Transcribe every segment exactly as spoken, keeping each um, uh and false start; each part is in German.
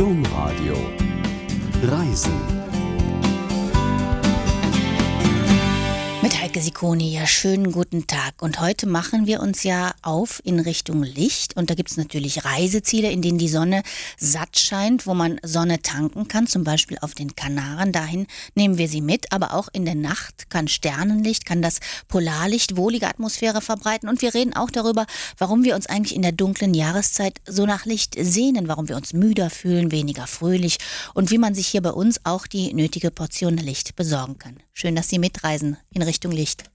Domradio Reisen. Mit Heike Sikoni, ja, schönen guten Tag. Und heute machen wir uns ja auf in Richtung Licht. Und da gibt es natürlich Reiseziele, in denen die Sonne satt scheint, wo man Sonne tanken kann, zum Beispiel auf den Kanaren. Dahin nehmen wir sie mit. Aber auch in der Nacht kann Sternenlicht, kann das Polarlicht wohlige Atmosphäre verbreiten. Und wir reden auch darüber, warum wir uns eigentlich in der dunklen Jahreszeit so nach Licht sehnen, warum wir uns müder fühlen, weniger fröhlich und wie man sich hier bei uns auch die nötige Portion Licht besorgen kann. Schön, dass Sie mitreisen in Richtung Licht.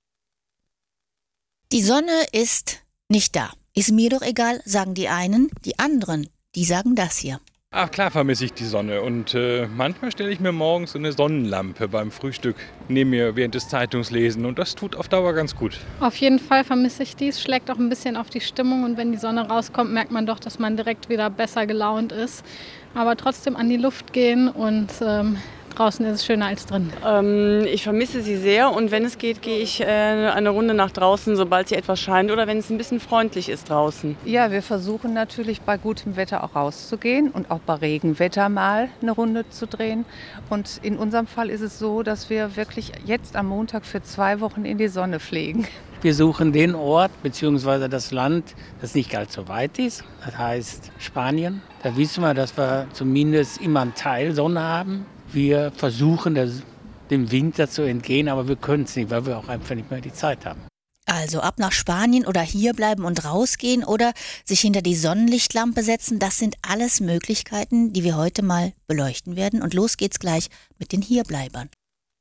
Die Sonne ist nicht da. Ist mir doch egal, sagen die einen. Die anderen, die sagen das hier. Ach klar vermisse ich die Sonne und äh, manchmal stelle ich mir morgens so eine Sonnenlampe beim Frühstück neben mir während des Zeitungslesen und das tut auf Dauer ganz gut. Auf jeden Fall vermisse ich dies, schlägt auch ein bisschen auf die Stimmung und wenn die Sonne rauskommt, merkt man doch, dass man direkt wieder besser gelaunt ist. Aber trotzdem an die Luft gehen und ähm, draußen ist es schöner als drin. Ähm, ich vermisse sie sehr und wenn es geht, gehe ich äh, eine Runde nach draußen, sobald sie etwas scheint oder wenn es ein bisschen freundlich ist draußen. Ja, wir versuchen natürlich bei gutem Wetter auch rauszugehen und auch bei Regenwetter mal eine Runde zu drehen. Und in unserem Fall ist es so, dass wir wirklich jetzt am Montag für zwei Wochen in die Sonne fliegen. Wir suchen den Ort bzw. das Land, das nicht ganz so weit ist. Das heißt Spanien. Da wissen wir, dass wir zumindest immer einen Teil Sonne haben. Wir versuchen, das, dem Winter zu entgehen, aber wir können es nicht, weil wir auch einfach nicht mehr die Zeit haben. Also ab nach Spanien oder hier bleiben und rausgehen oder sich hinter die Sonnenlichtlampe setzen, das sind alles Möglichkeiten, die wir heute mal beleuchten werden. Und los geht's gleich mit den Hierbleibern.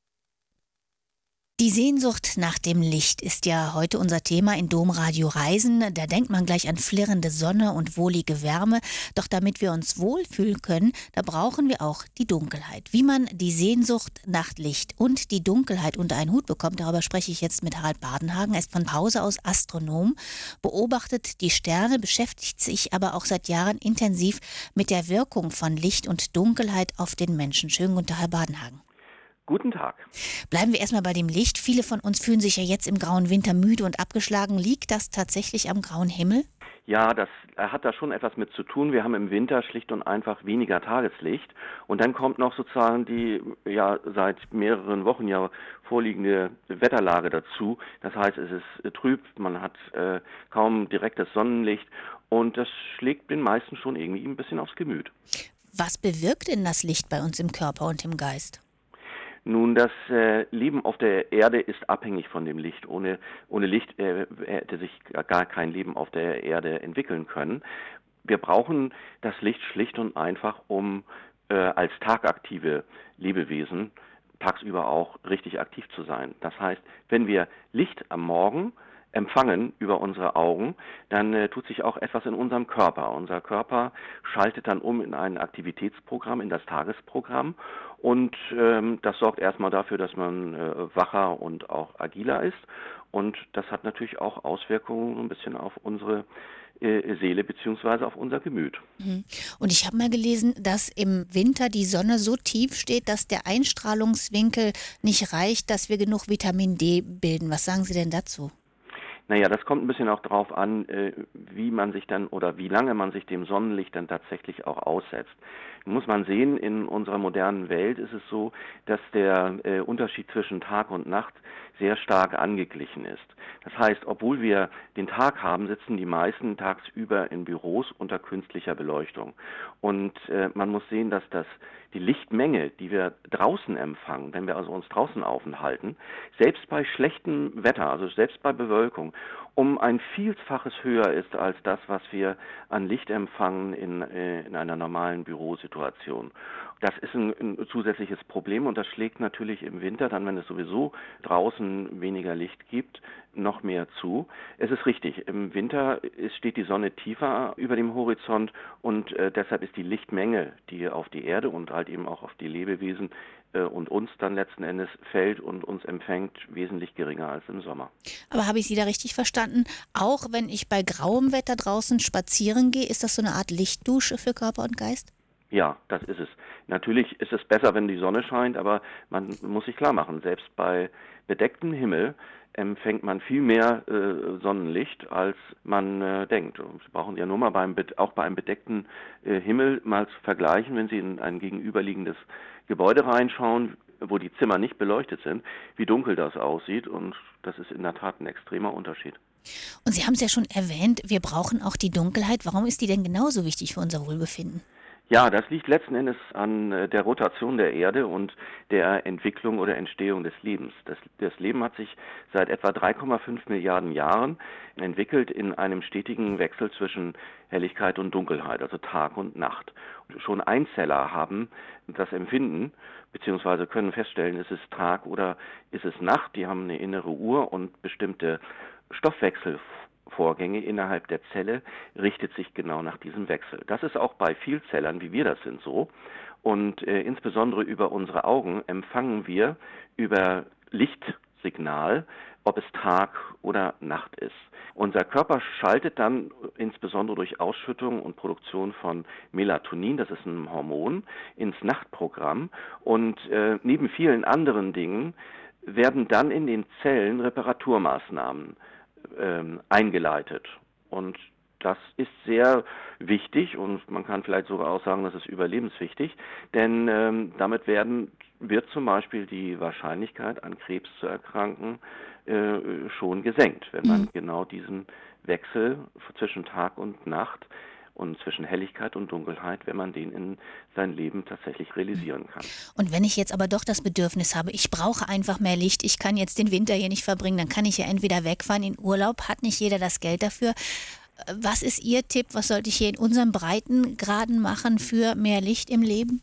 Die Sehnsucht nach dem Licht ist ja heute unser Thema in Domradio Reisen. Da denkt man gleich an flirrende Sonne und wohlige Wärme. Doch damit wir uns wohlfühlen können, da brauchen wir auch die Dunkelheit. Wie man die Sehnsucht nach Licht und die Dunkelheit unter einen Hut bekommt, darüber spreche ich jetzt mit Harald Badenhagen. Er ist von Hause aus Astronom, beobachtet die Sterne, beschäftigt sich aber auch seit Jahren intensiv mit der Wirkung von Licht und Dunkelheit auf den Menschen. Schönen guten Tag, Herr Badenhagen. Guten Tag. Bleiben wir erstmal bei dem Licht. Viele von uns fühlen sich ja jetzt im grauen Winter müde und abgeschlagen. Liegt das tatsächlich am grauen Himmel? Ja, das hat da schon etwas mit zu tun. Wir haben im Winter schlicht und einfach weniger Tageslicht. Und dann kommt noch sozusagen die ja seit mehreren Wochen ja vorliegende Wetterlage dazu. Das heißt, es ist trüb, man hat äh, kaum direktes Sonnenlicht und das schlägt den meisten schon irgendwie ein bisschen aufs Gemüt. Was bewirkt denn das Licht bei uns im Körper und im Geist? Nun, das äh, Leben auf der Erde ist abhängig von dem Licht. Ohne, ohne Licht äh, hätte sich gar kein Leben auf der Erde entwickeln können. Wir brauchen das Licht schlicht und einfach, um äh, als tagaktive Lebewesen tagsüber auch richtig aktiv zu sein. Das heißt, wenn wir Licht am Morgen empfangen über unsere Augen, dann äh, tut sich auch etwas in unserem Körper. Unser Körper schaltet dann um in ein Aktivitätsprogramm, in das Tagesprogramm und ähm, das sorgt erstmal dafür, dass man äh, wacher und auch agiler ist und das hat natürlich auch Auswirkungen ein bisschen auf unsere äh, Seele bzw. auf unser Gemüt. Und ich habe mal gelesen, dass im Winter die Sonne so tief steht, dass der Einstrahlungswinkel nicht reicht, dass wir genug Vitamin D bilden. Was sagen Sie denn dazu? Naja, das kommt ein bisschen auch darauf an, wie man sich dann oder wie lange man sich dem Sonnenlicht dann tatsächlich auch aussetzt. Muss man sehen, in unserer modernen Welt ist es so, dass der äh, Unterschied zwischen Tag und Nacht sehr stark angeglichen ist. Das heißt, obwohl wir den Tag haben, sitzen die meisten tagsüber in Büros unter künstlicher Beleuchtung. Und äh, man muss sehen, dass das die Lichtmenge, die wir draußen empfangen, wenn wir also uns draußen aufhalten, selbst bei schlechtem Wetter, also selbst bei Bewölkung, um ein Vielfaches höher ist als das, was wir an Licht empfangen in, äh, in einer normalen Bürosituation. Das ist ein, ein zusätzliches Problem und das schlägt natürlich im Winter, dann wenn es sowieso draußen weniger Licht gibt, noch mehr zu. Es ist richtig, im Winter ist, steht die Sonne tiefer über dem Horizont und äh, deshalb ist die Lichtmenge, die auf die Erde und halt eben auch auf die Lebewesen äh, und uns dann letzten Endes fällt und uns empfängt, wesentlich geringer als im Sommer. Aber habe ich Sie da richtig verstanden? Auch wenn ich bei grauem Wetter draußen spazieren gehe, ist das so eine Art Lichtdusche für Körper und Geist? Ja, das ist es. Natürlich ist es besser, wenn die Sonne scheint, aber man muss sich klar machen, selbst bei bedecktem Himmel empfängt man viel mehr äh, Sonnenlicht, als man äh, denkt. Und Sie brauchen ja nur mal beim auch bei einem bedeckten äh, Himmel mal zu vergleichen, wenn Sie in ein gegenüberliegendes Gebäude reinschauen, wo die Zimmer nicht beleuchtet sind, wie dunkel das aussieht. Und das ist in der Tat ein extremer Unterschied. Und Sie haben es ja schon erwähnt, wir brauchen auch die Dunkelheit. Warum ist die denn genauso wichtig für unser Wohlbefinden? Ja, das liegt letzten Endes an äh, der Rotation der Erde und der Entwicklung oder Entstehung des Lebens. Das, das Leben hat sich seit etwa drei Komma fünf Milliarden Jahren entwickelt in einem stetigen Wechsel zwischen Helligkeit und Dunkelheit, also Tag und Nacht. Schon Einzeller haben das Empfinden, beziehungsweise können feststellen, ist es Tag oder ist es Nacht. Die haben eine innere Uhr und bestimmte Stoffwechselvorgänge innerhalb der Zelle richtet sich genau nach diesem Wechsel. Das ist auch bei Vielzellern, wie wir das sind, so. Und äh, insbesondere über unsere Augen empfangen wir über Lichtsignal, ob es Tag oder Nacht ist. Unser Körper schaltet dann insbesondere durch Ausschüttung und Produktion von Melatonin, das ist ein Hormon, ins Nachtprogramm. Und äh, neben vielen anderen Dingen werden dann in den Zellen Reparaturmaßnahmen ähm, eingeleitet. Und das ist sehr wichtig und man kann vielleicht sogar auch sagen, das ist überlebenswichtig, denn ähm, damit werden, wird zum Beispiel die Wahrscheinlichkeit, an Krebs zu erkranken, äh, schon gesenkt, wenn man mhm. genau diesen Wechsel zwischen Tag und Nacht und zwischen Helligkeit und Dunkelheit, wenn man den in sein Leben tatsächlich realisieren kann. Und wenn ich jetzt aber doch das Bedürfnis habe, ich brauche einfach mehr Licht, ich kann jetzt den Winter hier nicht verbringen, dann kann ich ja entweder wegfahren in Urlaub, hat nicht jeder das Geld dafür. Was ist Ihr Tipp, was sollte ich hier in unseren Breitengraden machen für mehr Licht im Leben?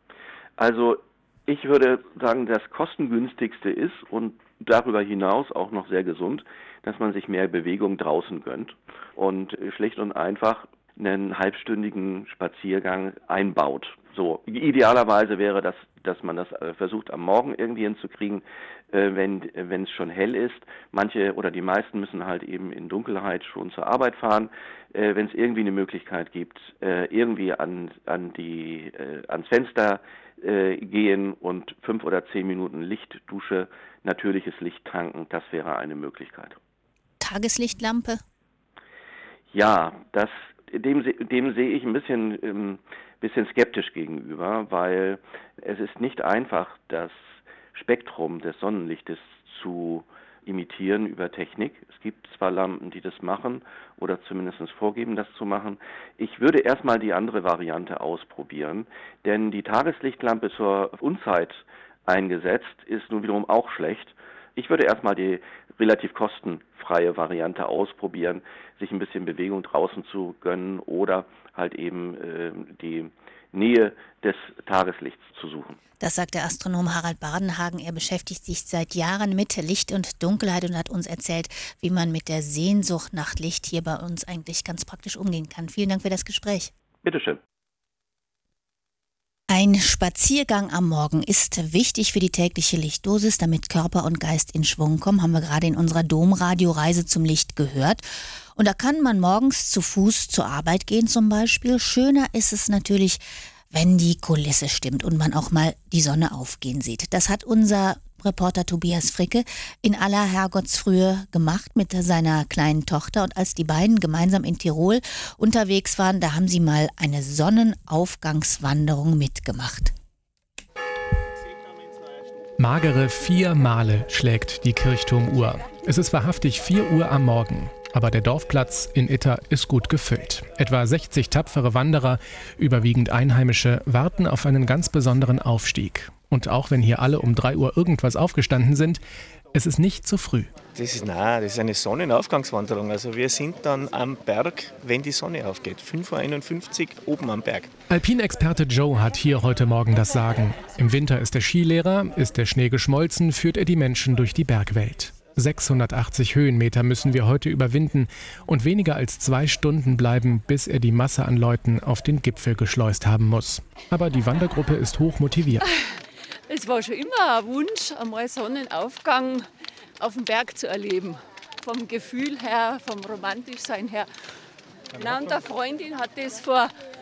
Also ich würde sagen, das kostengünstigste ist und darüber hinaus auch noch sehr gesund, dass man sich mehr Bewegung draußen gönnt und schlicht und einfach einen halbstündigen Spaziergang einbaut. So, idealerweise wäre das, dass man das versucht am Morgen irgendwie hinzukriegen, äh, wenn wenn es schon hell ist. Manche oder die meisten müssen halt eben in Dunkelheit schon zur Arbeit fahren. Äh, wenn es irgendwie eine Möglichkeit gibt, äh, irgendwie an an die äh, ans Fenster äh, gehen und fünf oder zehn Minuten Lichtdusche, natürliches Licht tanken, das wäre eine Möglichkeit. Tageslichtlampe? Ja, das Dem, dem sehe ich ein bisschen, ähm, bisschen skeptisch gegenüber, weil es ist nicht einfach, das Spektrum des Sonnenlichtes zu imitieren über Technik. Es gibt zwar Lampen, die das machen oder zumindest vorgeben, das zu machen. Ich würde erstmal die andere Variante ausprobieren, denn die Tageslichtlampe zur Unzeit eingesetzt ist nun wiederum auch schlecht. Ich würde erstmal die relativ kostenfreie Variante ausprobieren, sich ein bisschen Bewegung draußen zu gönnen oder halt eben äh, die Nähe des Tageslichts zu suchen. Das sagt der Astronom Harald Bardenhagen. Er beschäftigt sich seit Jahren mit Licht und Dunkelheit und hat uns erzählt, wie man mit der Sehnsucht nach Licht hier bei uns eigentlich ganz praktisch umgehen kann. Vielen Dank für das Gespräch. Bitteschön. Ein Spaziergang am Morgen ist wichtig für die tägliche Lichtdosis, damit Körper und Geist in Schwung kommen, haben wir gerade in unserer Domradio-Reise zum Licht gehört. Und da kann man morgens zu Fuß zur Arbeit gehen zum Beispiel. Schöner ist es natürlich, wenn die Kulisse stimmt und man auch mal die Sonne aufgehen sieht. Das hat unser Reporter Tobias Fricke in aller Herrgottsfrühe gemacht mit seiner kleinen Tochter. Und als die beiden gemeinsam in Tirol unterwegs waren, da haben sie mal eine Sonnenaufgangswanderung mitgemacht. Magere vier Male schlägt die Kirchturmuhr. Es ist wahrhaftig vier Uhr am Morgen. Aber der Dorfplatz in Itter ist gut gefüllt. Etwa sechzig tapfere Wanderer, überwiegend Einheimische, warten auf einen ganz besonderen Aufstieg. Und auch wenn hier alle um drei Uhr irgendwas aufgestanden sind, es ist nicht zu früh. Das ist, nein, das ist eine Sonnenaufgangswanderung. Also wir sind dann am Berg, wenn die Sonne aufgeht. fünf Uhr einundfünfzig oben am Berg. Alpinexperte Joe hat hier heute Morgen das Sagen. Im Winter ist er Skilehrer, ist der Schnee geschmolzen, führt er die Menschen durch die Bergwelt. sechshundertachtzig Höhenmeter müssen wir heute überwinden und weniger als zwei Stunden bleiben, bis er die Masse an Leuten auf den Gipfel geschleust haben muss. Aber die Wandergruppe ist hoch motiviert. Es war schon immer ein Wunsch, einmal Sonnenaufgang auf dem Berg zu erleben. Vom Gefühl her, vom Romantischsein her. Na, und eine Freundin hat das vor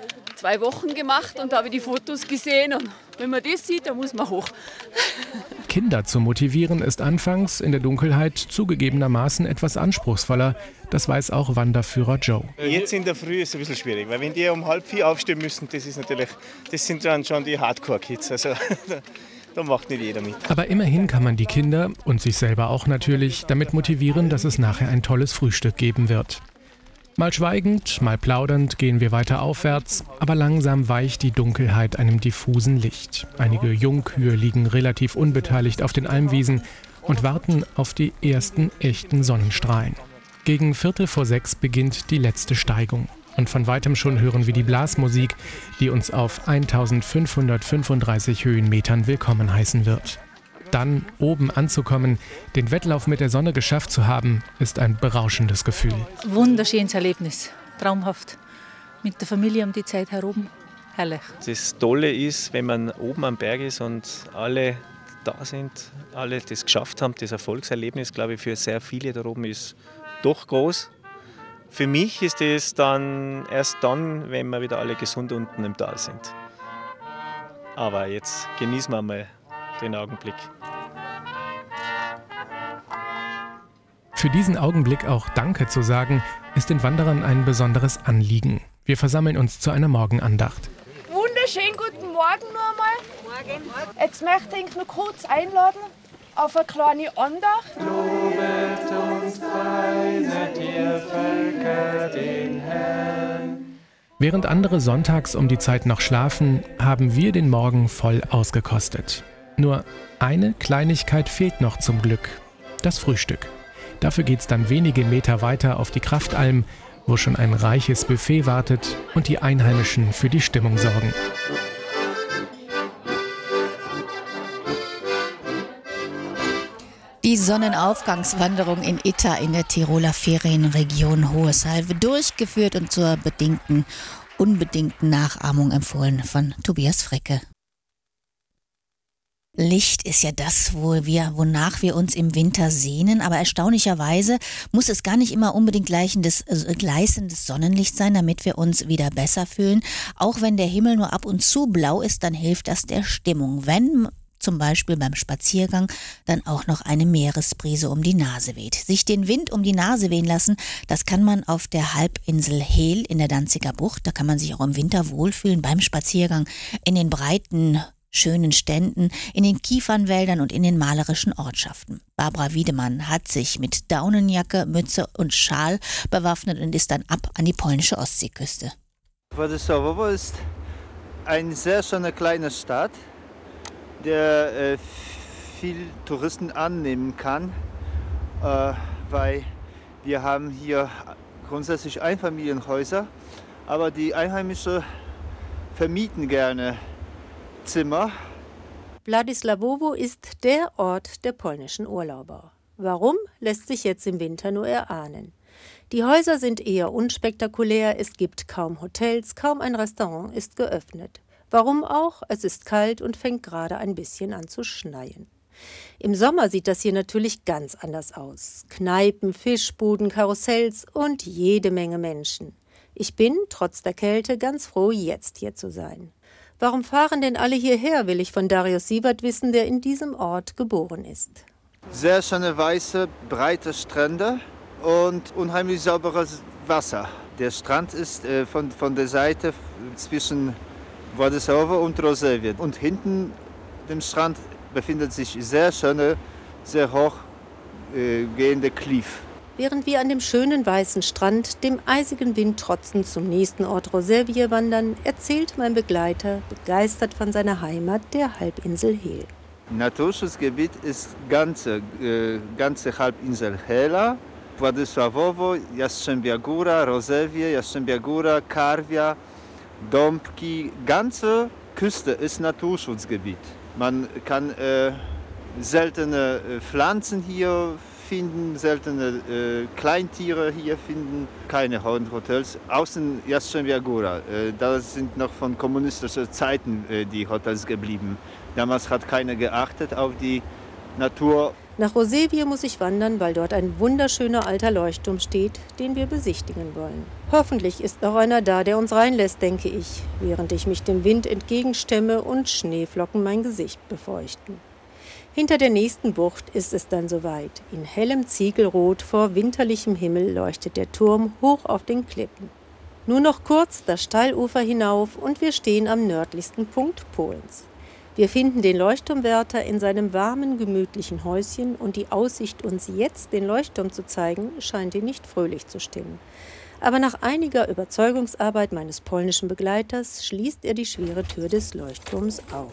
zwei Wochen gemacht und da habe ich die Fotos gesehen. Und wenn man das sieht, dann muss man hoch. Kinder zu motivieren ist anfangs in der Dunkelheit zugegebenermaßen etwas anspruchsvoller. Das weiß auch Wanderführer Joe. Jetzt in der Früh ist es ein bisschen schwierig, weil wenn die um halb vier aufstehen müssen, das ist natürlich, das sind dann schon die Hardcore-Kids. Also da macht nicht jeder mit. Aber immerhin kann man die Kinder und sich selber auch natürlich damit motivieren, dass es nachher ein tolles Frühstück geben wird. Mal schweigend, mal plaudernd gehen wir weiter aufwärts, aber langsam weicht die Dunkelheit einem diffusen Licht. Einige Jungkühe liegen relativ unbeteiligt auf den Almwiesen und warten auf die ersten echten Sonnenstrahlen. Gegen Viertel vor sechs beginnt die letzte Steigung. Und von weitem schon hören wir die Blasmusik, die uns auf eintausendfünfhundertfünfunddreißig Höhenmetern willkommen heißen wird. Dann oben anzukommen, den Wettlauf mit der Sonne geschafft zu haben, ist ein berauschendes Gefühl. Wunderschönes Erlebnis, traumhaft. Mit der Familie um die Zeit herum, herrlich. Das Tolle ist, wenn man oben am Berg ist und alle da sind, alle das geschafft haben, das Erfolgserlebnis, glaube ich, für sehr viele da oben ist doch groß. Für mich ist es dann erst dann, wenn wir wieder alle gesund unten im Tal sind. Aber jetzt genießen wir mal den Augenblick. Für diesen Augenblick auch Danke zu sagen, ist den Wanderern ein besonderes Anliegen. Wir versammeln uns zu einer Morgenandacht. Wunderschönen guten Morgen noch einmal. Morgen. Jetzt möchte ich noch kurz einladen auf eine kleine Andacht. Lobet und preiset ihr Völker den Herrn. Während andere sonntags um die Zeit noch schlafen, haben wir den Morgen voll ausgekostet. Nur eine Kleinigkeit fehlt noch zum Glück: das Frühstück. Dafür geht's dann wenige Meter weiter auf die Kraftalm, wo schon ein reiches Buffet wartet und die Einheimischen für die Stimmung sorgen. Die Sonnenaufgangswanderung in Itta in der Tiroler Ferienregion Hohes Halve, durchgeführt und zur bedingten, unbedingten Nachahmung empfohlen von Tobias Fricke. Licht ist ja das, wo wir, wonach wir uns im Winter sehnen, aber erstaunlicherweise muss es gar nicht immer unbedingt gleichendes, äh, gleißendes Sonnenlicht sein, damit wir uns wieder besser fühlen. Auch wenn der Himmel nur ab und zu blau ist, dann hilft das der Stimmung, wenn zum Beispiel beim Spaziergang dann auch noch eine Meeresbrise um die Nase weht. Sich den Wind um die Nase wehen lassen, das kann man auf der Halbinsel Hel in der Danziger Bucht. Da kann man sich auch im Winter wohlfühlen beim Spaziergang in den breiten, schönen Ständen, in den Kiefernwäldern und in den malerischen Ortschaften. Barbara Wiedemann hat sich mit Daunenjacke, Mütze und Schal bewaffnet und ist dann ab an die polnische Ostseeküste. Władysławowo ist eine sehr schöne kleine Stadt, der äh, viel Touristen annehmen kann, äh, weil wir haben hier grundsätzlich Einfamilienhäuser, aber die Einheimischen vermieten gerne Zimmer. Władysławowo ist der Ort der polnischen Urlauber. Warum, lässt sich jetzt im Winter nur erahnen. Die Häuser sind eher unspektakulär, es gibt kaum Hotels, kaum ein Restaurant ist geöffnet. Warum auch? Es ist kalt und fängt gerade ein bisschen an zu schneien. Im Sommer sieht das hier natürlich ganz anders aus. Kneipen, Fischbuden, Karussells und jede Menge Menschen. Ich bin, trotz der Kälte, ganz froh, jetzt hier zu sein. Warum fahren denn alle hierher, will ich von Darius Sievert wissen, der in diesem Ort geboren ist. Sehr schöne, weiße, breite Strände und unheimlich sauberes Wasser. Der Strand ist äh, von, von der Seite zwischen Władysławowo und Rozewie. Und hinten dem Strand befindet sich sehr schöne, sehr hoch äh, gehende Kliff. Während wir an dem schönen weißen Strand dem eisigen Wind trotzend zum nächsten Ort Rozewie wandern, erzählt mein Begleiter, begeistert von seiner Heimat, der Halbinsel Hel. Naturschutzgebiet ist ganze, äh, ganze Halbinsel Hela, Władysławowo, Jastrzębia Góra, Rozewie, Jastrzębia Góra, Karwia, Dąbki. Ganze Küste ist Naturschutzgebiet. Man kann äh, seltene äh, Pflanzen hier finden, seltene äh, Kleintiere hier finden, keine Hotels, außen Jastrzębia Góra. Äh, da sind noch von kommunistischen Zeiten äh, die Hotels geblieben. Damals hat keiner geachtet auf die Natur Nach Rosevie muss ich wandern, weil dort ein wunderschöner alter Leuchtturm steht, den wir besichtigen wollen. Hoffentlich ist noch einer da, der uns reinlässt, denke ich, während ich mich dem Wind entgegenstemme und Schneeflocken mein Gesicht befeuchten. Hinter der nächsten Bucht ist es dann soweit. In hellem Ziegelrot vor winterlichem Himmel leuchtet der Turm hoch auf den Klippen. Nur noch kurz das Steilufer hinauf und wir stehen am nördlichsten Punkt Polens. Wir finden den Leuchtturmwärter in seinem warmen, gemütlichen Häuschen und die Aussicht, uns jetzt den Leuchtturm zu zeigen, scheint ihn nicht fröhlich zu stimmen. Aber nach einiger Überzeugungsarbeit meines polnischen Begleiters schließt er die schwere Tür des Leuchtturms auf.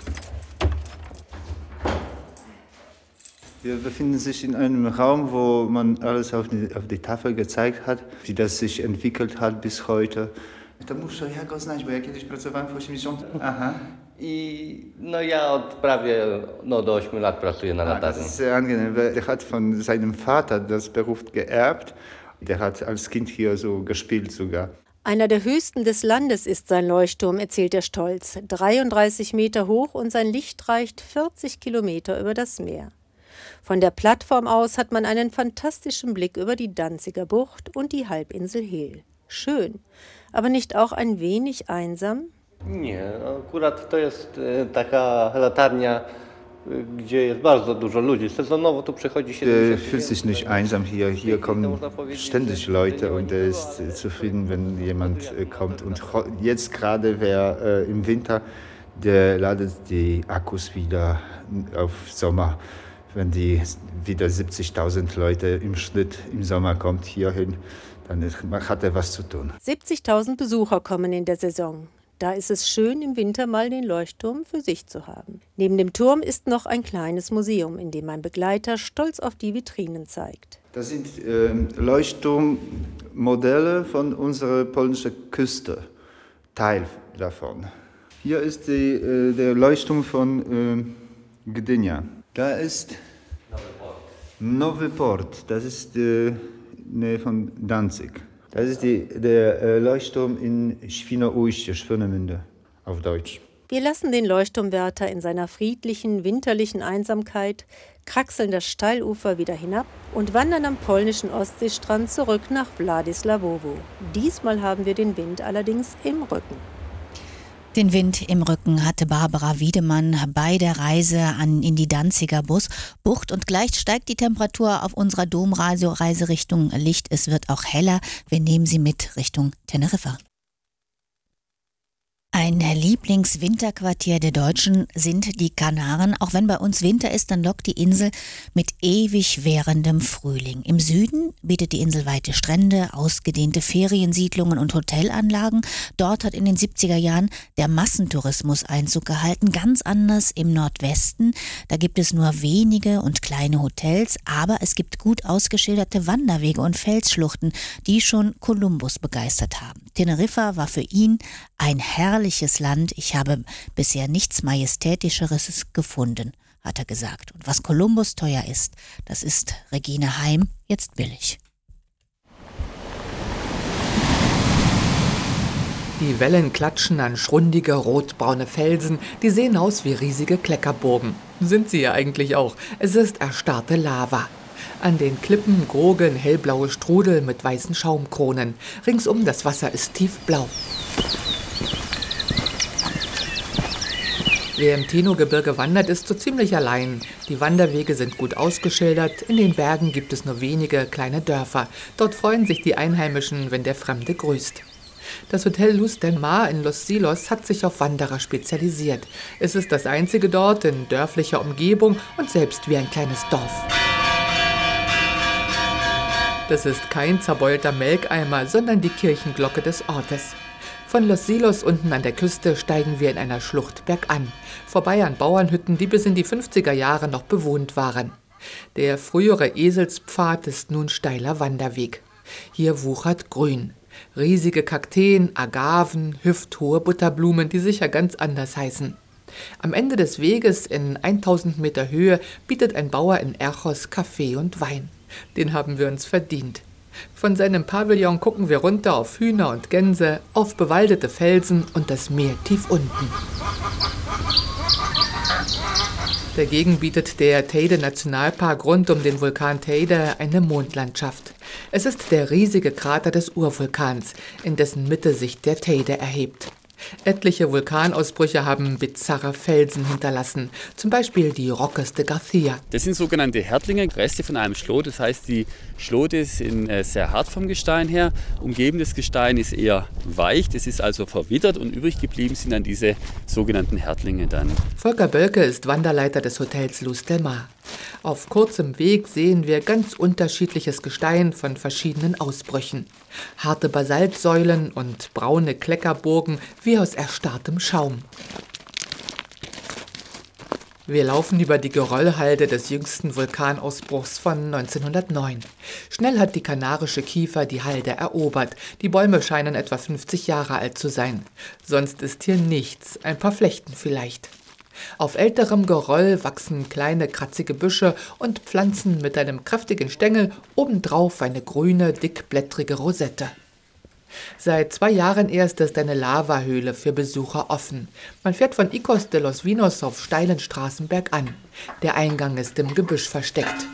Wir befinden sich in einem Raum, wo man alles auf die, auf die Tafel gezeigt hat, wie das sich entwickelt hat bis heute. To muszę ja go znać, bo ja kiedyś pracowałem w osiemdziesiątym. Aha. I no ja od prawie no, do ośmiu lat pracuję na latarni. Das ist sehr angenehm. Der hat von seinem Vater das Beruf geerbt. Der hat als Kind hier so gespielt sogar. Einer der höchsten des Landes ist sein Leuchtturm, erzählt er stolz. dreiunddreißig Meter hoch und sein Licht reicht vierzig Kilometer über das Meer. Von der Plattform aus hat man einen fantastischen Blick über die Danziger Bucht und die Halbinsel Hel. Schön, aber nicht auch ein wenig einsam? Nie, akurat to jest taka latarnia, gdzie jest bardzo dużo ludzi. Sezonowo tu przychodzi się. Er fühlt sich nicht einsam hier. Hier kommen ständig Leute und er ist zufrieden, wenn jemand kommt. Und jetzt gerade wer im Winter, der ladet die Akkus wieder auf Sommer. Wenn die wieder siebzigtausend Leute im Schnitt im Sommer kommt hierhin, dann hat er was zu tun. siebzigtausend Besucher kommen in der Saison. Da ist es schön, im Winter mal den Leuchtturm für sich zu haben. Neben dem Turm ist noch ein kleines Museum, in dem mein Begleiter stolz auf die Vitrinen zeigt. Das sind äh, Leuchtturmmodelle von unserer polnischen Küste, Teil davon. Hier ist die, äh, der Leuchtturm von äh, Gdynia. Da ist Nowy Port, das ist die Nähe von Danzig. Das ist die, der äh, Leuchtturm in Świnoujście, Schwönemünde auf Deutsch. Wir lassen den Leuchtturmwärter in seiner friedlichen, winterlichen Einsamkeit, kraxeln das Steilufer wieder hinab und wandern am polnischen Ostseestrand zurück nach Władysławowo. Diesmal haben wir den Wind allerdings im Rücken. Den Wind im Rücken hatte Barbara Wiedemann bei der Reise an, in die Danziger Bus- Bucht und gleich steigt die Temperatur auf unserer Domreise Richtung Licht. Es wird auch heller. Wir nehmen sie mit Richtung Teneriffa. Ein Lieblingswinterquartier der Deutschen sind die Kanaren. Auch wenn bei uns Winter ist, dann lockt die Insel mit ewig währendem Frühling. Im Süden bietet die Insel weite Strände, ausgedehnte Feriensiedlungen und Hotelanlagen. Dort hat in den siebziger Jahren der Massentourismus Einzug gehalten. Ganz anders im Nordwesten. Da gibt es nur wenige und kleine Hotels, aber es gibt gut ausgeschilderte Wanderwege und Felsschluchten, die schon Kolumbus begeistert haben. Teneriffa war für ihn ein herrliches Land. Ich habe bisher nichts Majestätischeres gefunden, hat er gesagt. Und was Kolumbus teuer ist, das ist Regine Heim jetzt billig. Die Wellen klatschen an schrundige, rotbraune Felsen, die sehen aus wie riesige Kleckerburgen. Sind sie ja eigentlich auch. Es ist erstarrte Lava. An den Klippen gurgeln hellblaue Strudel mit weißen Schaumkronen. Ringsum das Wasser ist tiefblau. Wer im Teno-Gebirge wandert, ist so ziemlich allein. Die Wanderwege sind gut ausgeschildert. In den Bergen gibt es nur wenige kleine Dörfer. Dort freuen sich die Einheimischen, wenn der Fremde grüßt. Das Hotel Luz del Mar in Los Silos hat sich auf Wanderer spezialisiert. Es ist das einzige dort in dörflicher Umgebung und selbst wie ein kleines Dorf. Das ist kein zerbeulter Melkeimer, sondern die Kirchenglocke des Ortes. Von Los Silos unten an der Küste steigen wir in einer Schlucht bergan, vorbei an Bauernhütten, die bis in die fünfziger Jahre noch bewohnt waren. Der frühere Eselspfad ist nun steiler Wanderweg. Hier wuchert Grün. Riesige Kakteen, Agaven, hüfthohe Butterblumen, die sicher ganz anders heißen. Am Ende des Weges in tausend Meter Höhe bietet ein Bauer in Erchos Kaffee und Wein. Den haben wir uns verdient. Von seinem Pavillon gucken wir runter auf Hühner und Gänse, auf bewaldete Felsen und das Meer tief unten. Dagegen bietet der Teide-Nationalpark rund um den Vulkan Teide eine Mondlandschaft. Es ist der riesige Krater des Urvulkans, in dessen Mitte sich der Teide erhebt. Etliche Vulkanausbrüche haben bizarre Felsen hinterlassen, zum Beispiel die Roques de Garcia. Das sind sogenannte Härtlinge, Reste von einem Schlot. Das heißt, die Schlote sind sehr hart vom Gestein her. Umgebendes Gestein ist eher weich, das ist also verwittert und übrig geblieben sind dann diese sogenannten Härtlinge dann. Volker Bölke ist Wanderleiter des Hotels Luz del Mar. Auf kurzem Weg sehen wir ganz unterschiedliches Gestein von verschiedenen Ausbrüchen. Harte Basaltsäulen und braune Kleckerburgen wie aus erstarrtem Schaum. Wir laufen über die Geröllhalde des jüngsten Vulkanausbruchs von neunzehnhundertneun. Schnell hat die kanarische Kiefer die Halde erobert. Die Bäume scheinen etwa fünfzig Jahre alt zu sein. Sonst ist hier nichts, ein paar Flechten vielleicht. Auf älterem Geröll wachsen kleine kratzige Büsche und Pflanzen mit einem kräftigen Stängel, obendrauf eine grüne, dickblättrige Rosette. Seit zwei Jahren erst ist eine Lavahöhle für Besucher offen. Man fährt von Icos de los Vinos auf steilen Straßen bergan. Der Eingang ist im Gebüsch versteckt.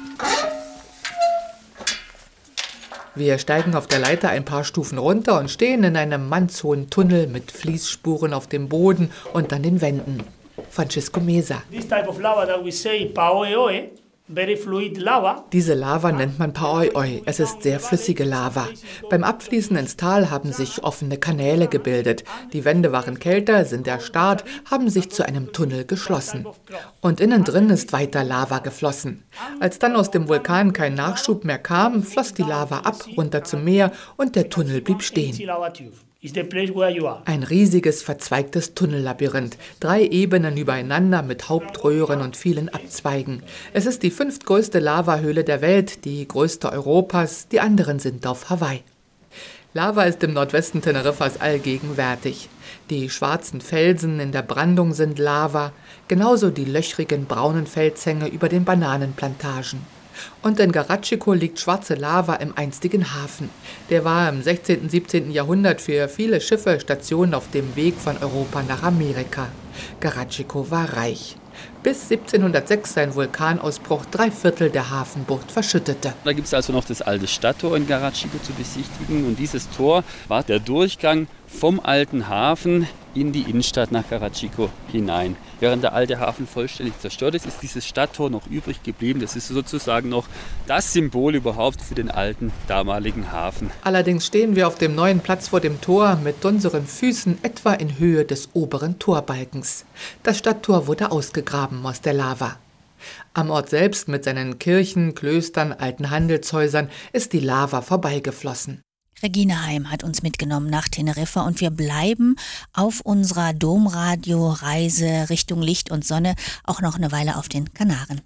Wir steigen auf der Leiter ein paar Stufen runter und stehen in einem mannshohen Tunnel mit Fließspuren auf dem Boden und an den Wänden. Francisco Mesa. Diese Lava nennt man Paoi-Oi. Es ist sehr flüssige Lava. Beim Abfließen ins Tal haben sich offene Kanäle gebildet. Die Wände waren kälter, sind erstarrt, haben sich zu einem Tunnel geschlossen. Und innen drin ist weiter Lava geflossen. Als dann aus dem Vulkan kein Nachschub mehr kam, floss die Lava ab, runter zum Meer und der Tunnel blieb stehen. Ein riesiges, verzweigtes Tunnellabyrinth. Drei Ebenen übereinander mit Hauptröhren und vielen Abzweigen. Es ist die fünftgrößte Lavahöhle der Welt, die größte Europas. Die anderen sind auf Hawaii. Lava ist im Nordwesten Teneriffas allgegenwärtig. Die schwarzen Felsen in der Brandung sind Lava, genauso die löchrigen braunen Felshänge über den Bananenplantagen. Und in Garachico liegt schwarze Lava im einstigen Hafen. Der war im sechzehnten, siebzehnten Jahrhundert für viele Schiffe Station auf dem Weg von Europa nach Amerika. Garachico war reich. Bis siebzehnhundertsechs sein Vulkanausbruch drei Viertel der Hafenbucht verschüttete. Da gibt es also noch das alte Stadttor in Garachico zu besichtigen. Und dieses Tor war der Durchgang vom alten Hafen in die Innenstadt nach Garachico hinein. Während der alte Hafen vollständig zerstört ist, ist dieses Stadttor noch übrig geblieben. Das ist sozusagen noch das Symbol überhaupt für den alten damaligen Hafen. Allerdings stehen wir auf dem neuen Platz vor dem Tor mit unseren Füßen etwa in Höhe des oberen Torbalkens. Das Stadttor wurde ausgegraben aus der Lava. Am Ort selbst mit seinen Kirchen, Klöstern, alten Handelshäusern ist die Lava vorbeigeflossen. Regina Heim hat uns mitgenommen nach Teneriffa und wir bleiben auf unserer Domradio-Reise Richtung Licht und Sonne auch noch eine Weile auf den Kanaren.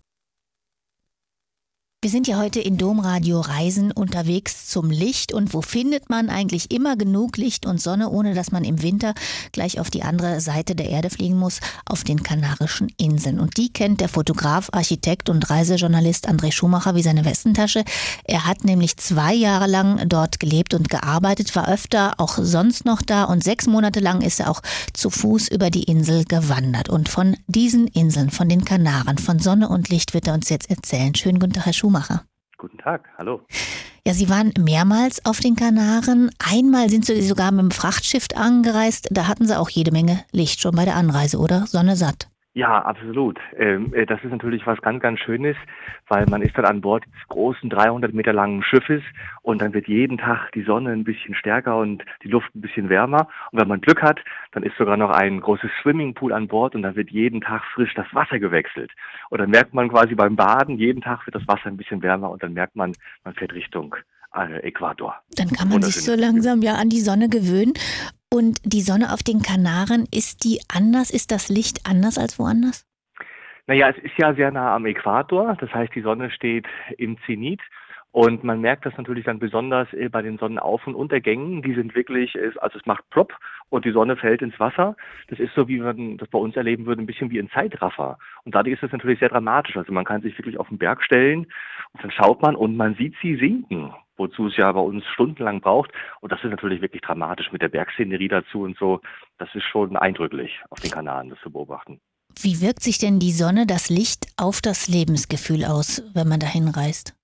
Wir sind ja heute in Domradio Reisen unterwegs zum Licht. Und wo findet man eigentlich immer genug Licht und Sonne, ohne dass man im Winter gleich auf die andere Seite der Erde fliegen muss? Auf den Kanarischen Inseln. Und die kennt der Fotograf, Architekt und Reisejournalist André Schumacher wie seine Westentasche. Er hat nämlich zwei Jahre lang dort gelebt und gearbeitet, war öfter auch sonst noch da. Und sechs Monate lang ist er auch zu Fuß über die Insel gewandert. Und von diesen Inseln, von den Kanaren, von Sonne und Licht wird er uns jetzt erzählen. Schönen guten Tag, Herr Schumacher. Guten Tag, hallo. Ja, Sie waren mehrmals auf den Kanaren. Einmal sind Sie sogar mit dem Frachtschiff angereist. Da hatten Sie auch jede Menge Licht schon bei der Anreise, oder? Sonne satt. Ja, absolut. Ähm, das ist natürlich was ganz, ganz Schönes, weil man ist dann an Bord des großen dreihundert Meter langen Schiffes und dann wird jeden Tag die Sonne ein bisschen stärker und die Luft ein bisschen wärmer. Und wenn man Glück hat, dann ist sogar noch ein großes Swimmingpool an Bord und dann wird jeden Tag frisch das Wasser gewechselt. Und dann merkt man quasi beim Baden, jeden Tag wird das Wasser ein bisschen wärmer und dann merkt man, man fährt Richtung äh, Äquator. Dann kann man sich so langsam ja an die Sonne gewöhnen. Und die Sonne auf den Kanaren, ist die anders? Ist das Licht anders als woanders? Naja, es ist ja sehr nah am Äquator. Das heißt, die Sonne steht im Zenit. Und man merkt das natürlich dann besonders bei den Sonnenauf- und Untergängen. Die sind wirklich, also es macht plopp und die Sonne fällt ins Wasser. Das ist so, wie man das bei uns erleben würde, ein bisschen wie ein Zeitraffer. Und dadurch ist es natürlich sehr dramatisch. Also man kann sich wirklich auf den Berg stellen und dann schaut man und man sieht sie sinken, wozu es ja bei uns stundenlang braucht. Und das ist natürlich wirklich dramatisch mit der Bergszenerie dazu und so. Das ist schon eindrücklich auf den Kanaren, das zu beobachten. Wie wirkt sich denn die Sonne, das Licht auf das Lebensgefühl aus, wenn man dahin reist?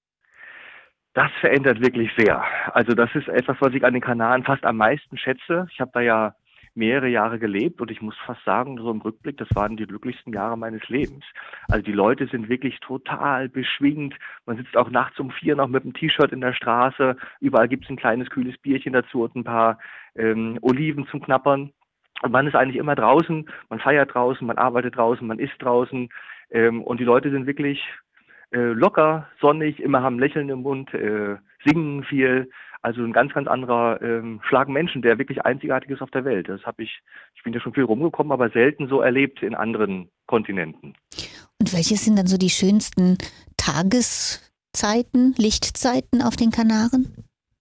Das verändert wirklich sehr. Also das ist etwas, was ich an den Kanaren fast am meisten schätze. Ich habe da ja mehrere Jahre gelebt und ich muss fast sagen, so im Rückblick, das waren die glücklichsten Jahre meines Lebens. Also die Leute sind wirklich total beschwingt. Man sitzt auch nachts um vier noch mit einem T-Shirt in der Straße. Überall gibt es ein kleines kühles Bierchen dazu und ein paar ähm, Oliven zum Knappern. Und man ist eigentlich immer draußen, man feiert draußen, man arbeitet draußen, man isst draußen. Ähm, und die Leute sind wirklich äh, locker, sonnig, immer haben Lächeln im Mund, äh, singen viel. Also ein ganz, ganz anderer ähm, Schlag Menschen, der wirklich einzigartig ist auf der Welt. Das habe ich, ich bin ja schon viel rumgekommen, aber selten so erlebt in anderen Kontinenten. Und welches sind dann so die schönsten Tageszeiten, Lichtzeiten auf den Kanaren?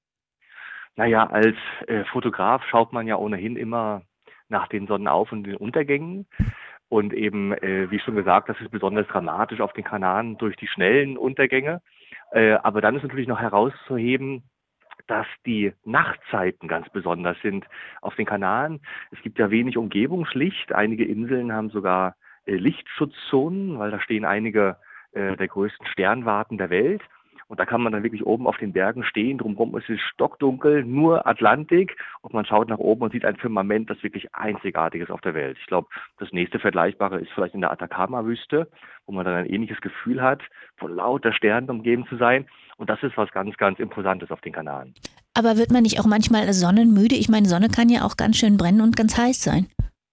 Naja, als äh, Fotograf schaut man ja ohnehin immer nach den Sonnenauf- und den Untergängen. Und eben, äh, wie schon gesagt, das ist besonders dramatisch auf den Kanaren durch die schnellen Untergänge. Äh, aber dann ist natürlich noch herauszuheben, dass die Nachtzeiten ganz besonders sind auf den Kanaren. Es gibt ja wenig Umgebungslicht. Einige Inseln haben sogar äh, Lichtschutzzonen, weil da stehen einige äh, der größten Sternwarten der Welt. Und da kann man dann wirklich oben auf den Bergen stehen. Drumherum ist es stockdunkel, nur Atlantik. Und man schaut nach oben und sieht ein Firmament, das wirklich einzigartig ist auf der Welt. Ich glaube, das nächste Vergleichbare ist vielleicht in der Atacama-Wüste, wo man dann ein ähnliches Gefühl hat, von lauter Sternen umgeben zu sein. Und das ist was ganz, ganz Imposantes auf den Kanaren. Aber wird man nicht auch manchmal sonnenmüde? Ich meine, Sonne kann ja auch ganz schön brennen und ganz heiß sein.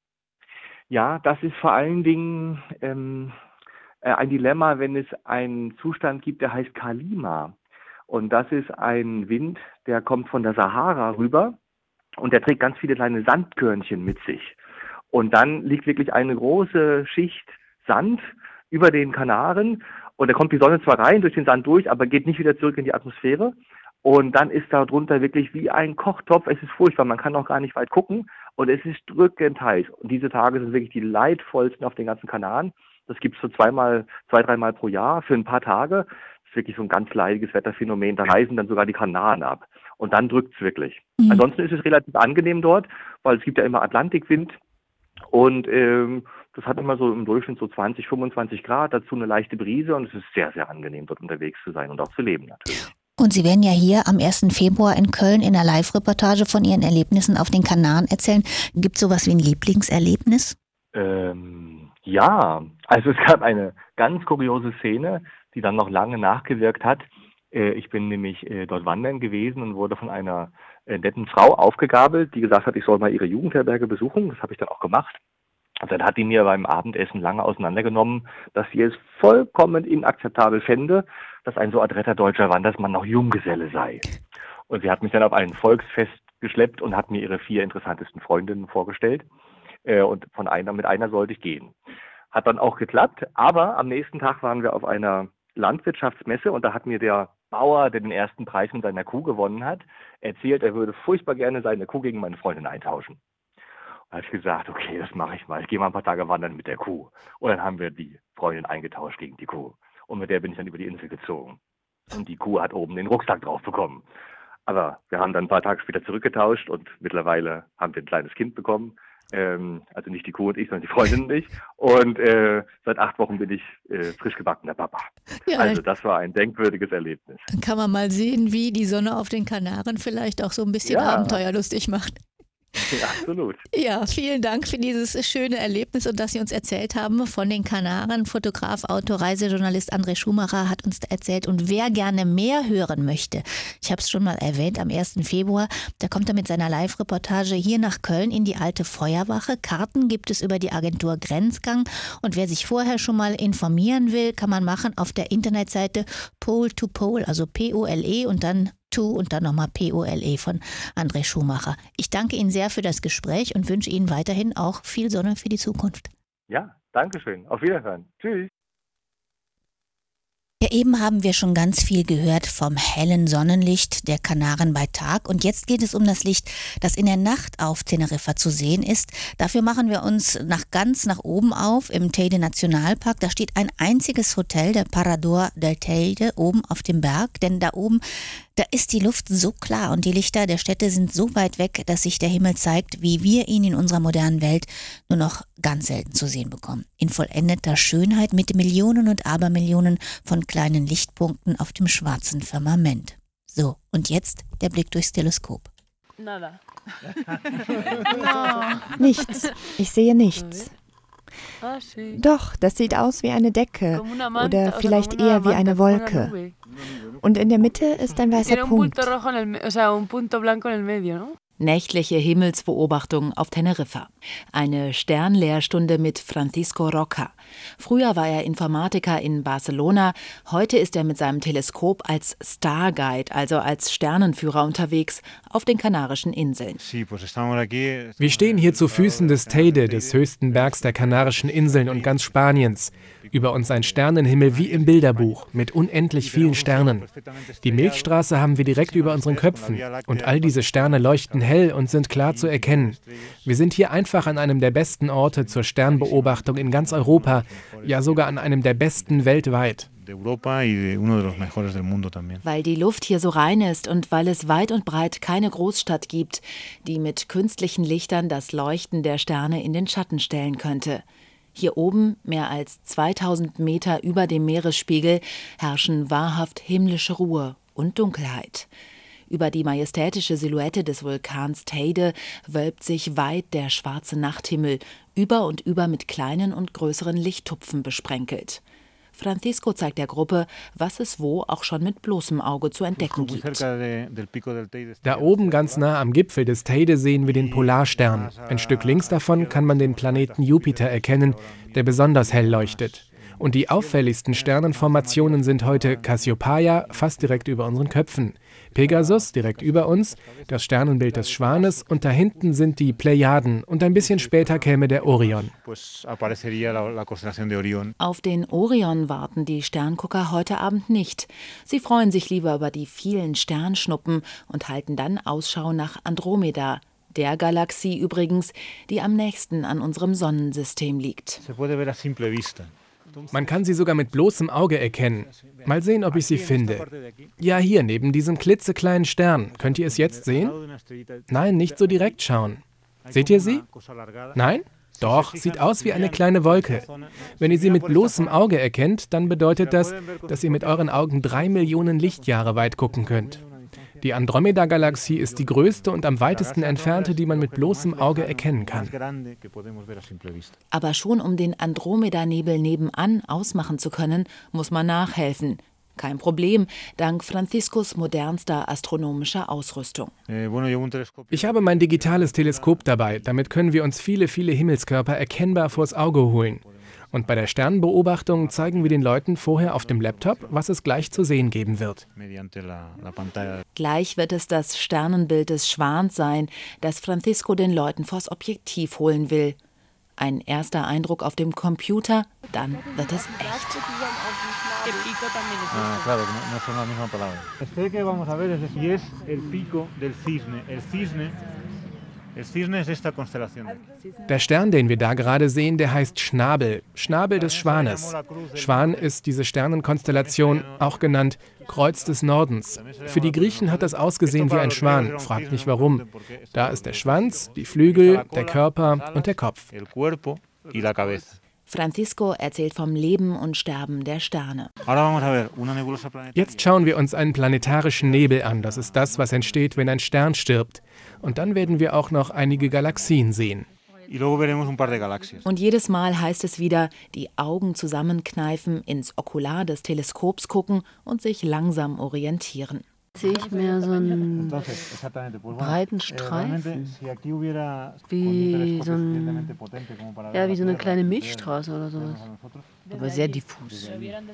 Ja, das ist vor allen Dingen ähm, ein Dilemma, wenn es einen Zustand gibt, der heißt Kalima. Und das ist ein Wind, der kommt von der Sahara rüber und der trägt ganz viele kleine Sandkörnchen mit sich. Und dann liegt wirklich eine große Schicht Sand über den Kanaren und da kommt die Sonne zwar rein durch den Sand durch, aber geht nicht wieder zurück in die Atmosphäre. Und dann ist da drunter wirklich wie ein Kochtopf. Es ist furchtbar, man kann auch gar nicht weit gucken und es ist drückend heiß. Und diese Tage sind wirklich die leidvollsten auf den ganzen Kanaren. Das gibt es so zweimal, zwei, dreimal pro Jahr für ein paar Tage. Das ist wirklich so ein ganz leidiges Wetterphänomen. Da reisen dann sogar die Kanaren ab. Und dann drückt es wirklich. Mhm. Ansonsten ist es relativ angenehm dort, weil es gibt ja immer Atlantikwind. Und ähm, das hat immer so im Durchschnitt so zwanzig, fünfundzwanzig Grad, dazu eine leichte Brise. Und es ist sehr, sehr angenehm, dort unterwegs zu sein und auch zu leben natürlich. Und Sie werden ja hier am ersten Februar in Köln in einer Live-Reportage von Ihren Erlebnissen auf den Kanaren erzählen. Gibt es sowas wie ein Lieblingserlebnis? Ähm, ja, also es gab eine ganz kuriose Szene, die dann noch lange nachgewirkt hat. Äh, ich bin nämlich äh, dort wandern gewesen und wurde von einer äh, netten Frau aufgegabelt, die gesagt hat, ich soll mal ihre Jugendherberge besuchen. Das habe ich dann auch gemacht. Und dann hat die mir beim Abendessen lange auseinandergenommen, dass sie es vollkommen inakzeptabel fände, dass ein so adretter deutscher Wandersmann noch Junggeselle sei. Und sie hat mich dann auf ein Volksfest geschleppt und hat mir ihre vier interessantesten Freundinnen vorgestellt. Äh, und von einer, mit einer sollte ich gehen. Hat dann auch geklappt, aber am nächsten Tag waren wir auf einer Landwirtschaftsmesse und da hat mir der Bauer, der den ersten Preis mit seiner Kuh gewonnen hat, erzählt, er würde furchtbar gerne seine Kuh gegen meine Freundin eintauschen. Da habe ich gesagt, okay, das mache ich mal. Ich gehe mal ein paar Tage wandern mit der Kuh. Und dann haben wir die Freundin eingetauscht gegen die Kuh. Und mit der bin ich dann über die Insel gezogen. Und die Kuh hat oben den Rucksack drauf bekommen. Aber wir haben dann ein paar Tage später zurückgetauscht und mittlerweile haben wir ein kleines Kind bekommen. Ähm, also nicht die Kuh und ich, sondern die Freundin und ich. Und äh, seit acht Wochen bin ich äh, frisch gebackener Papa. Ja, also das war ein denkwürdiges Erlebnis. Dann kann man mal sehen, wie die Sonne auf den Kanaren vielleicht auch so ein bisschen ja. abenteuerlustig macht. Ja, absolut. Ja, vielen Dank für dieses schöne Erlebnis und dass Sie uns erzählt haben von den Kanaren. Fotograf, Autor, Reisejournalist André Schumacher hat uns erzählt. Und wer gerne mehr hören möchte, ich habe es schon mal erwähnt, am ersten Februar, da kommt er mit seiner Live-Reportage hier nach Köln in die alte Feuerwache. Karten gibt es über die Agentur Grenzgang. Und wer sich vorher schon mal informieren will, kann man machen auf der Internetseite Pole to Pole, also P O L E und dann und dann nochmal P O L E von André Schumacher. Ich danke Ihnen sehr für das Gespräch und wünsche Ihnen weiterhin auch viel Sonne für die Zukunft. Ja, danke schön. Auf Wiederhören. Tschüss. Ja, eben haben wir schon ganz viel gehört vom hellen Sonnenlicht der Kanaren bei Tag. Und jetzt geht es um das Licht, das in der Nacht auf Teneriffa zu sehen ist. Dafür machen wir uns nach ganz nach oben auf im Teide Nationalpark. Da steht ein einziges Hotel, der Parador del Teide, oben auf dem Berg. Denn da oben, Da ist die Luft so klar und die Lichter der Städte sind so weit weg, dass sich der Himmel zeigt, wie wir ihn in unserer modernen Welt nur noch ganz selten zu sehen bekommen. In vollendeter Schönheit mit Millionen und Abermillionen von kleinen Lichtpunkten auf dem schwarzen Firmament. So, und jetzt der Blick durchs Teleskop. Nada. Nichts. Ich sehe nichts. Doch, das sieht aus wie eine Decke oder vielleicht eher wie eine Wolke. Und in der Mitte ist ein weißer Punkt. Nächtliche Himmelsbeobachtung auf Teneriffa. Eine Sternlehrstunde mit Francisco Roca. Früher war er Informatiker in Barcelona, heute ist er mit seinem Teleskop als Starguide, also als Sternenführer unterwegs, auf den Kanarischen Inseln. Wir stehen hier zu Füßen des Teide, des höchsten Bergs der Kanarischen Inseln und ganz Spaniens. Über uns ein Sternenhimmel wie im Bilderbuch, mit unendlich vielen Sternen. Die Milchstraße haben wir direkt über unseren Köpfen. Und all diese Sterne leuchten hell und sind klar zu erkennen. Wir sind hier einfach an einem der besten Orte zur Sternbeobachtung in ganz Europa, ja sogar an einem der besten weltweit. Weil die Luft hier so rein ist und weil es weit und breit keine Großstadt gibt, die mit künstlichen Lichtern das Leuchten der Sterne in den Schatten stellen könnte. Hier oben, mehr als zweitausend Meter über dem Meeresspiegel, herrschen wahrhaft himmlische Ruhe und Dunkelheit. Über die majestätische Silhouette des Vulkans Teide wölbt sich weit der schwarze Nachthimmel, über und über mit kleinen und größeren Lichttupfen besprenkelt. Francisco zeigt der Gruppe, was es wo auch schon mit bloßem Auge zu entdecken gibt. Da oben ganz nah am Gipfel des Teide sehen wir den Polarstern. Ein Stück links davon kann man den Planeten Jupiter erkennen, der besonders hell leuchtet. Und die auffälligsten Sternenformationen sind heute Cassiopeia, fast direkt über unseren Köpfen, Pegasus direkt über uns, das Sternenbild des Schwanes und da hinten sind die Plejaden und ein bisschen später käme der Orion. Auf den Orion warten die Sterngucker heute Abend nicht. Sie freuen sich lieber über die vielen Sternschnuppen und halten dann Ausschau nach Andromeda, der Galaxie übrigens, die am nächsten an unserem Sonnensystem liegt. Man kann sie sogar mit bloßem Auge erkennen. Mal sehen, ob ich sie finde. Ja, hier, neben diesem klitzekleinen Stern. Könnt ihr es jetzt sehen? Nein, nicht so direkt schauen. Seht ihr sie? Nein? Doch, sieht aus wie eine kleine Wolke. Wenn ihr sie mit bloßem Auge erkennt, dann bedeutet das, dass ihr mit euren Augen drei Millionen Lichtjahre weit gucken könnt. Die Andromeda-Galaxie ist die größte und am weitesten entfernte, die man mit bloßem Auge erkennen kann. Aber schon um den Andromeda-Nebel nebenan ausmachen zu können, muss man nachhelfen. Kein Problem, dank Franciscos modernster astronomischer Ausrüstung. Ich habe mein digitales Teleskop dabei. Damit können wir uns viele, viele Himmelskörper erkennbar vors Auge holen. Und bei der Sternenbeobachtung zeigen wir den Leuten vorher auf dem Laptop, was es gleich zu sehen geben wird. Gleich wird es das Sternenbild des Schwans sein, das Francisco den Leuten vors Objektiv holen will. Ein erster Eindruck auf dem Computer, dann wird es echt. Ah, claro, no son la misma palabra. Este que vamos a ver es, y es el pico del cisne. El cisne Der Stern, den wir da gerade sehen, der heißt Schnabel, Schnabel des Schwanes. Schwan ist diese Sternenkonstellation, auch genannt Kreuz des Nordens. Für die Griechen hat das ausgesehen wie ein Schwan, fragt nicht warum. Da ist der Schwanz, die Flügel, der Körper und der Kopf. Francisco erzählt vom Leben und Sterben der Sterne. Jetzt schauen wir uns einen planetarischen Nebel an. Das ist das, was entsteht, wenn ein Stern stirbt. Und dann werden wir auch noch einige Galaxien sehen. Und jedes Mal heißt es wieder, die Augen zusammenkneifen, ins Okular des Teleskops gucken und sich langsam orientieren. Sehe ich mehr so einen breiten Streifen, wie so, ein, ja, wie so eine kleine Milchstraße oder sowas, aber sehr diffus.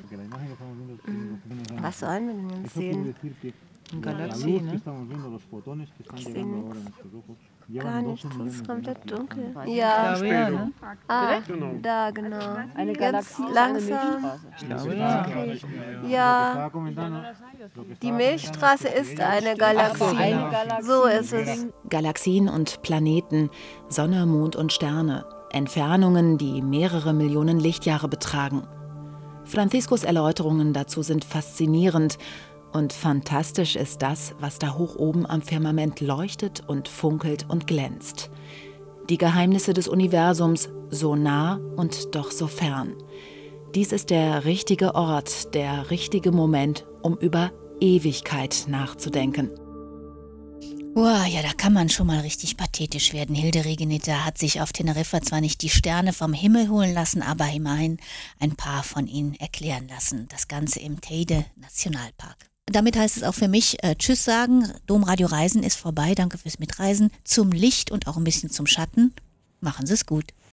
Was sollen wir denn sehen? Eine Galaxie, ne? Ich sehe nichts. Gar nichts, es ist komplett dunkel. Ja, ja, ne? Ah, da genau. Eine Galaxie ganz langsam. Ja. Okay. Ja, die Milchstraße ist eine Galaxie. So ist es. Galaxien und Planeten, Sonne, Mond und Sterne. Entfernungen, die mehrere Millionen Lichtjahre betragen. Franciscos Erläuterungen dazu sind faszinierend. Und fantastisch ist das, was da hoch oben am Firmament leuchtet und funkelt und glänzt. Die Geheimnisse des Universums, so nah und doch so fern. Dies ist der richtige Ort, der richtige Moment, um über Ewigkeit nachzudenken. Wow, ja, da kann man schon mal richtig pathetisch werden. Hilde Regeniter hat sich auf Teneriffa zwar nicht die Sterne vom Himmel holen lassen, aber immerhin ein paar von ihnen erklären lassen. Das Ganze im Teide Nationalpark. Damit heißt es auch für mich äh, Tschüss sagen. Domradio Reisen ist vorbei. Danke fürs Mitreisen. Zum Licht und auch ein bisschen zum Schatten. Machen Sie es gut.